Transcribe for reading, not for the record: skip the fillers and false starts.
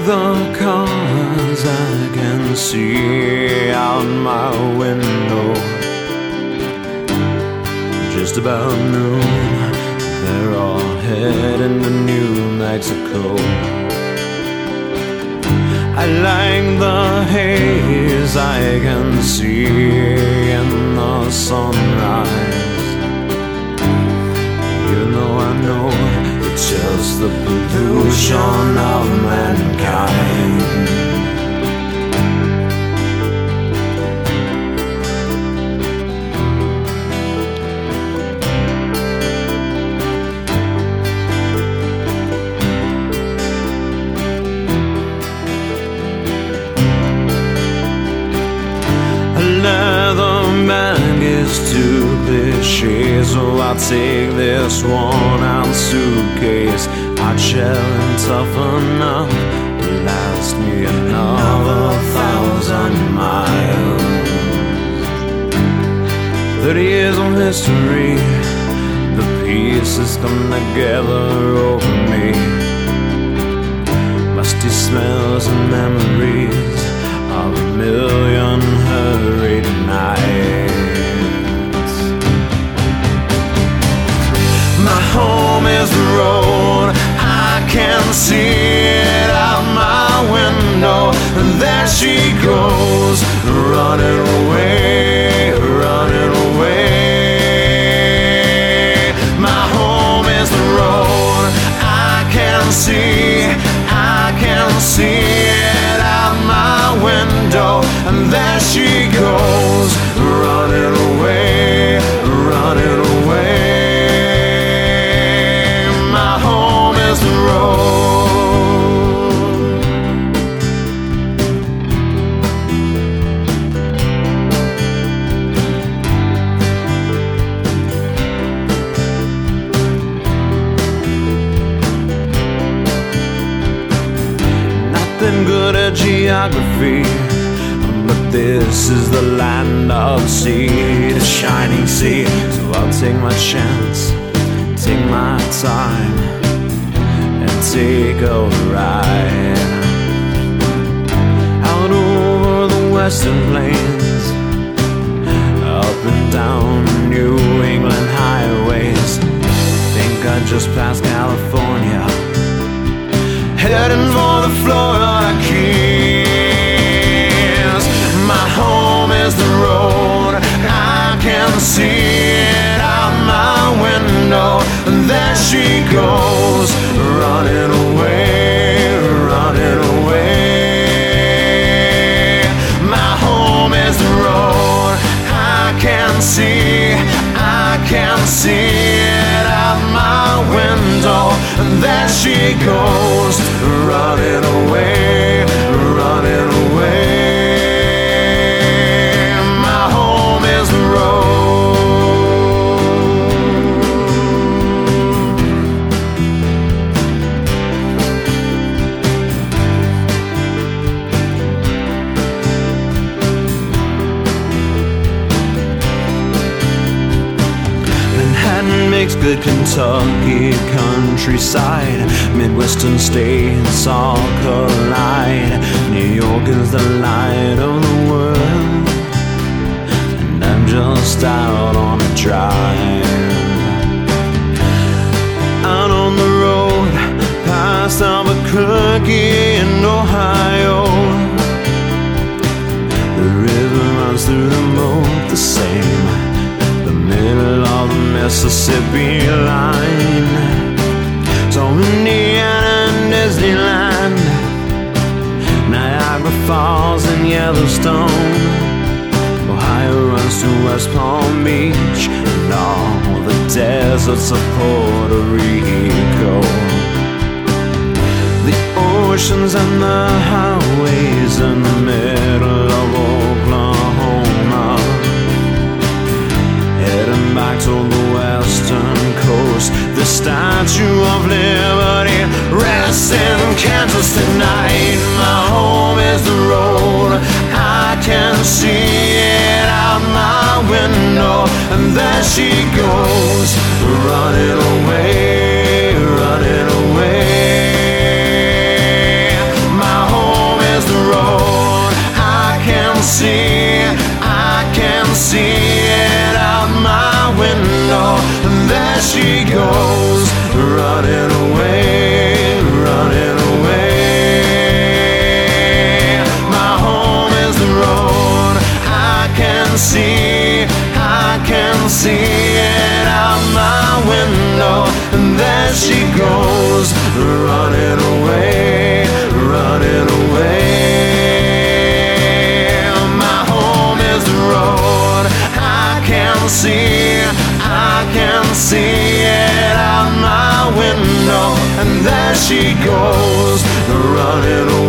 the colors I can see out my window. Just about noon, they're all heading to New Mexico. I like the haze I can see in the sunrise. You know I know it's just the pollution of mankind. Too cliche, so I'll take this worn-out suitcase. Hard shell and tough enough to last me another 1,000 miles. 30 years of history, the pieces come together over me. Musty smells and memories of a million hurried nights. My home is the road, I can see it out my window. And there she goes, running away, running away. My home is the road, I can see it out my window. And there she goes, running away, running away. Good at geography, but this is the land of the sea, the shining sea. So I'll take my chance, take my time, and take a ride out over the western plains, up and down New England highways. Think I just passed California, heading for the Florida Keys. My home is the road, I can see it out my window. And there she goes, running away, running away. My home is the road, I can see it out my window. And there she goes, running away, running away. My home is the makes good Kentucky countryside. Midwestern states all collide. New York is the light of the world, and I'm just out on a drive. Out on the road, past Albuquerque in Ohio. The river runs through the moat the same, the middle of the Mississippi line. So Indiana and Disneyland, Niagara Falls and Yellowstone. Ohio runs to West Palm Beach and all the deserts of Puerto Rico. The oceans and the highways in the middle of Oklahoma, heading back to the western coast. The Statue of Liberty rests in Kansas tonight. My home is the road, I can see it out my window. And there she goes, running away, running away. My she goes, running away.